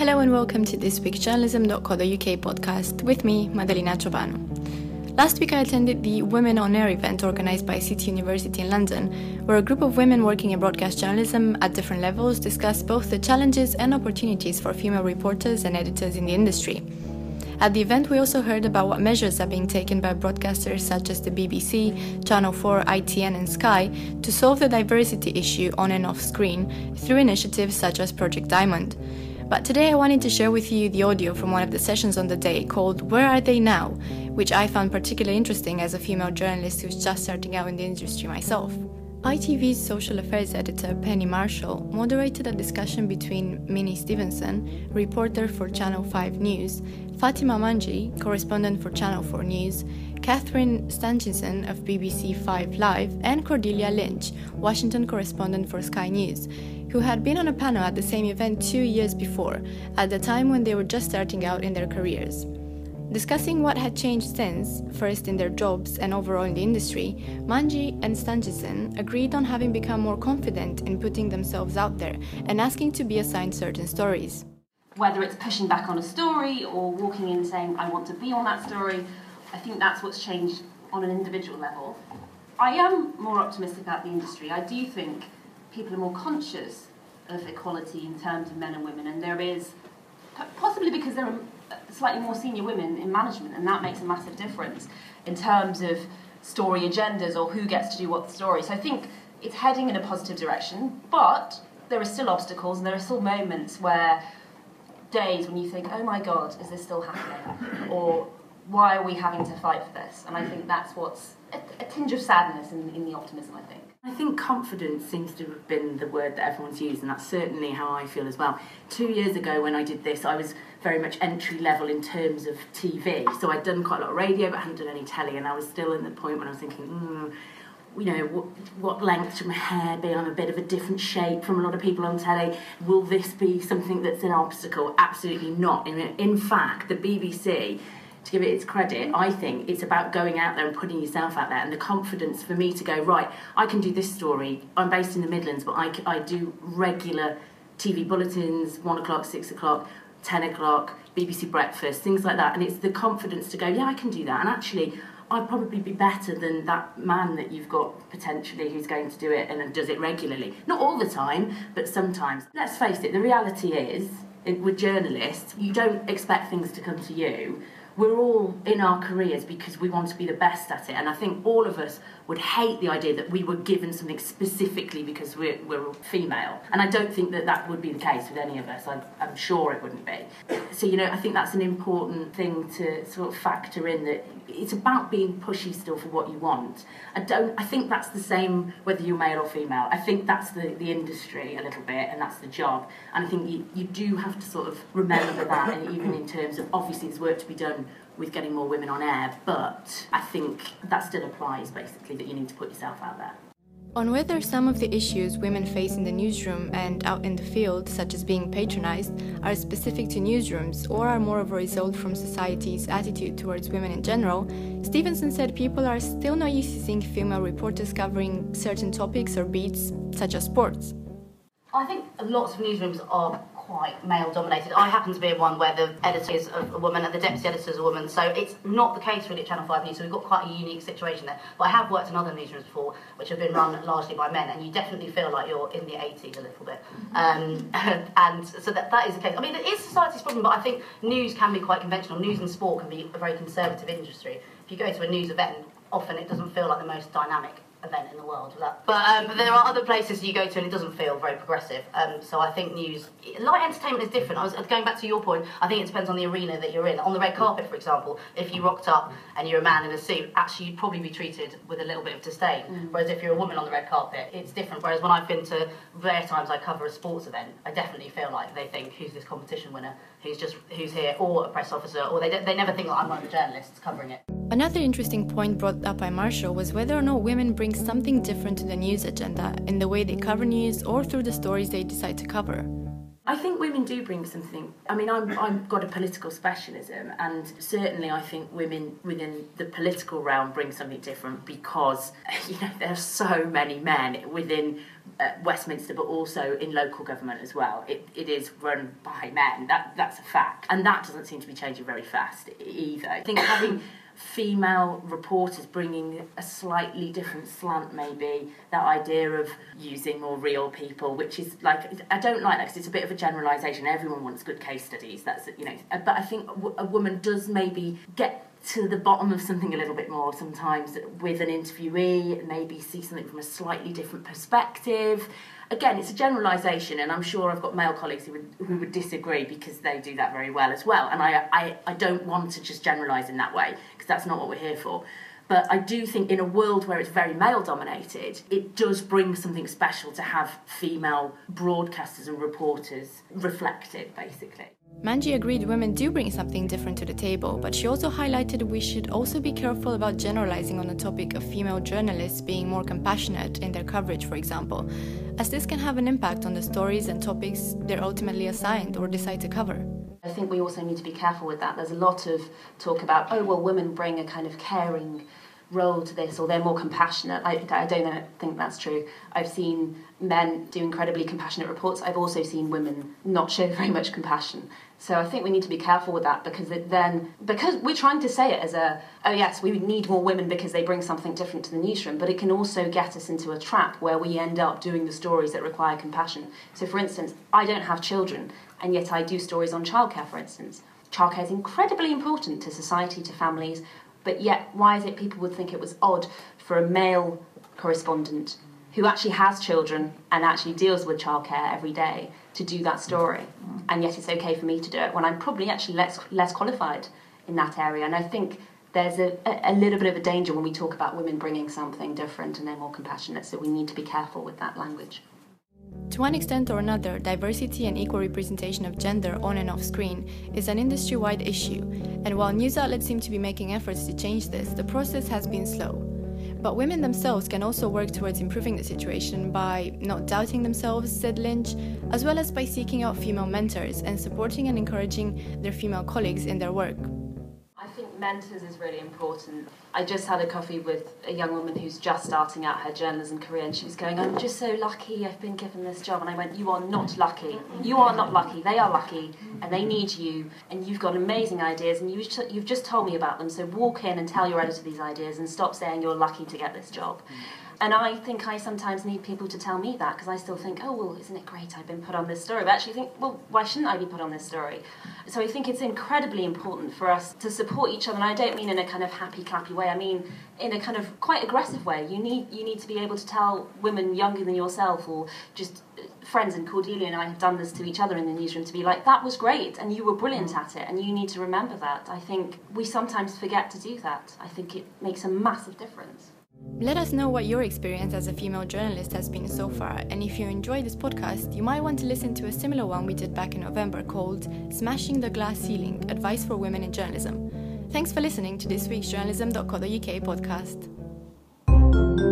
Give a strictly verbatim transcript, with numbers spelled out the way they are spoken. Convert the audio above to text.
Hello and welcome to this week's journalism dot co dot U K podcast with me, Madalina Ciobanu. Last week I attended the Women on Air event organised by City University in London, where a group of women working in broadcast journalism at different levels discussed both the challenges and opportunities for female reporters and editors in the industry. At the event we also heard about what measures are being taken by broadcasters such as the B B C, Channel four, I T N and Sky to solve the diversity issue on and off screen through initiatives such as Project Diamond. But today I wanted to share with you the audio from one of the sessions on the day called Where Are They Now?, which I found particularly interesting as a female journalist who's just starting out in the industry myself. I T V's social affairs editor Penny Marshall moderated a discussion between Minnie Stevenson, reporter for Channel five News, Fatima Manji, correspondent for Channel four News, Catherine Stanchison of B B C five Live, and Cordelia Lynch, Washington correspondent for Sky News, who had been on a panel at the same event two years before, at the time when they were just starting out in their careers. Discussing what had changed since, first in their jobs and overall in the industry, Manji and Stanchison agreed on having become more confident in putting themselves out there and asking to be assigned certain stories. Whether it's pushing back on a story or walking in saying, I want to be on that story, I think that's what's changed on an individual level. I am more optimistic about the industry. I do think people are more conscious of equality in terms of men and women, and there is, possibly because there are slightly more senior women in management, and that makes a massive difference in terms of story agendas or who gets to do what story. So I think it's heading in a positive direction, but there are still obstacles, and there are still moments where, days when you think, oh my God, is this still happening? Or why are we having to fight for this? And I think that's what's a, a tinge of sadness in, in the optimism, I think. I think confidence seems to have been the word that everyone's used, and that's certainly how I feel as well. Two years ago when I did this, I was very much entry level in terms of T V. So I'd done quite a lot of radio, but I hadn't done any telly, and I was still in the point when I was thinking, mm, you know, what, what length should my hair be? I'm a bit of a different shape from a lot of people on telly. Will this be something that's an obstacle? Absolutely not. In, in fact, the B B C, to give it its credit, I think it's about going out there and putting yourself out there, and the confidence for me to go, right, I can do this story. I'm based in the Midlands, but I, I do regular T V bulletins, one o'clock, six o'clock, ten o'clock, B B C Breakfast, things like that. And it's the confidence to go, yeah, I can do that. And actually, I'd probably be better than that man that you've got potentially who's going to do it and does it regularly. Not all the time, but sometimes. Let's face it, the reality is, with journalists, you don't expect things to come to you. We're all in our careers because we want to be the best at it, and I think all of us would hate the idea that we were given something specifically because we're, we're female, and I don't think that that would be the case with any of us. I'm, I'm sure it wouldn't be. So, you know, I think that's an important thing to sort of factor in, that it's about being pushy still for what you want. I don't. I think that's the same whether you're male or female. I think that's the, the industry a little bit, and that's the job, and I think you, you do have to sort of remember that, and even in terms of, obviously there's work to be done with getting more women on air, but I think that still applies, basically, that you need to put yourself out there. On whether some of the issues women face in the newsroom and out in the field, such as being patronised, are specific to newsrooms or are more of a result from society's attitude towards women in general, Stevenson said people are still not used to seeing female reporters covering certain topics or beats, such as sports. I think lots of newsrooms are quite male-dominated. I happen to be in one where the editor is a woman and the deputy editor is a woman, so it's not the case really at Channel five News, so we've got quite a unique situation there. But I have worked in other newsrooms before, which have been run largely by men, and you definitely feel like you're in the eighties a little bit. Um, and so that, that is the case. I mean, it is society's problem, but I think news can be quite conventional. News and sport can be a very conservative industry. If you go to a news event, often it doesn't feel like the most dynamic event in the world. But, um, but there are other places you go to and it doesn't feel very progressive. Um, so I think news, light entertainment is different. I was going back to your point, I think it depends on the arena that you're in. On the red carpet, for example, if you rocked up and you're a man in a suit, actually you'd probably be treated with a little bit of disdain. Mm. Whereas if you're a woman on the red carpet, it's different. Whereas when I've been to rare times I cover a sports event, I definitely feel like they think, who's this competition winner, who's just who's here, or a press officer, or they, they never think that I'm one of the journalists covering it. Another interesting point brought up by Marshall was whether or not women bring something different to the news agenda in the way they cover news or through the stories they decide to cover. I I think women do bring something. I mean, I'm, I've got a political specialism, and certainly I think women within the political realm bring something different because, you know, there are so many men within uh, Westminster, but also in local government as well. It, it is run by men. That that's a fact, and that doesn't seem to be changing very fast either. I think having female reporters bringing a slightly different slant, maybe that idea of using more real people, which is like, I don't like that because it's a bit of a generalisation. Everyone wants good case studies, that's, you know, but I think a woman does maybe get to the bottom of something a little bit more sometimes with an interviewee, maybe see something from a slightly different perspective. Again, it's a generalisation, and I'm sure I've got male colleagues who would, who would disagree because they do that very well as well. And I, I, I don't want to just generalise in that way because that's not what we're here for. But I do think in a world where it's very male-dominated, it does bring something special to have female broadcasters and reporters reflected, basically. Manji agreed women do bring something different to the table, but she also highlighted we should also be careful about generalizing on the topic of female journalists being more compassionate in their coverage, for example, as this can have an impact on the stories and topics they're ultimately assigned or decide to cover. I think we also need to be careful with that. There's a lot of talk about, oh, well, women bring a kind of caring role to this, or they're more compassionate. I, I don't think that's true. I've seen men do incredibly compassionate reports. I've also seen women not show very much compassion. So I think we need to be careful with that, because it then, because we're trying to say it as a, oh yes, we need more women because they bring something different to the newsroom, but it can also get us into a trap where we end up doing the stories that require compassion. So for instance, I don't have children, and yet I do stories on childcare, for instance. Childcare is incredibly important to society, to families, but yet why is it people would think it was odd for a male correspondent who actually has children and actually deals with childcare every day to do that story, and yet it's okay for me to do it when I'm probably actually less less qualified in that area. And I think there's a, a little bit of a danger when we talk about women bringing something different and they're more compassionate, so we need to be careful with that language. To one extent or another, diversity and equal representation of gender on and off screen is an industry-wide issue, and while news outlets seem to be making efforts to change this, the process has been slow. But women themselves can also work towards improving the situation by not doubting themselves, said Lynch, as well as by seeking out female mentors and supporting and encouraging their female colleagues in their work. I think mentors is really important. I just had a coffee with a young woman who's just starting out her journalism career, and she was going, I'm just so lucky I've been given this job. And I went, you are not lucky. You are not lucky. They are lucky, and they need you, and you've got amazing ideas, and you, you've just told me about them. So walk in and tell your editor these ideas and stop saying you're lucky to get this job. And I think I sometimes need people to tell me that, because I still think, oh, well, isn't it great I've been put on this story? But actually think, well, why shouldn't I be put on this story? So I think it's incredibly important for us to support each other. And I don't mean in a kind of happy, clappy way. I mean in a kind of quite aggressive way. You need you need to be able to tell women younger than yourself, or just friends, and Cordelia and I have done this to each other in the newsroom, to be like, that was great, and you were brilliant at it, and you need to remember that. I think we sometimes forget to do that. I think it makes a massive difference. Let us know what your experience as a female journalist has been so far, and if you enjoyed this podcast, you might want to listen to a similar one we did back in November called Smashing the Glass Ceiling, Advice for Women in Journalism. Thanks for listening to this week's journalism dot co dot U K podcast.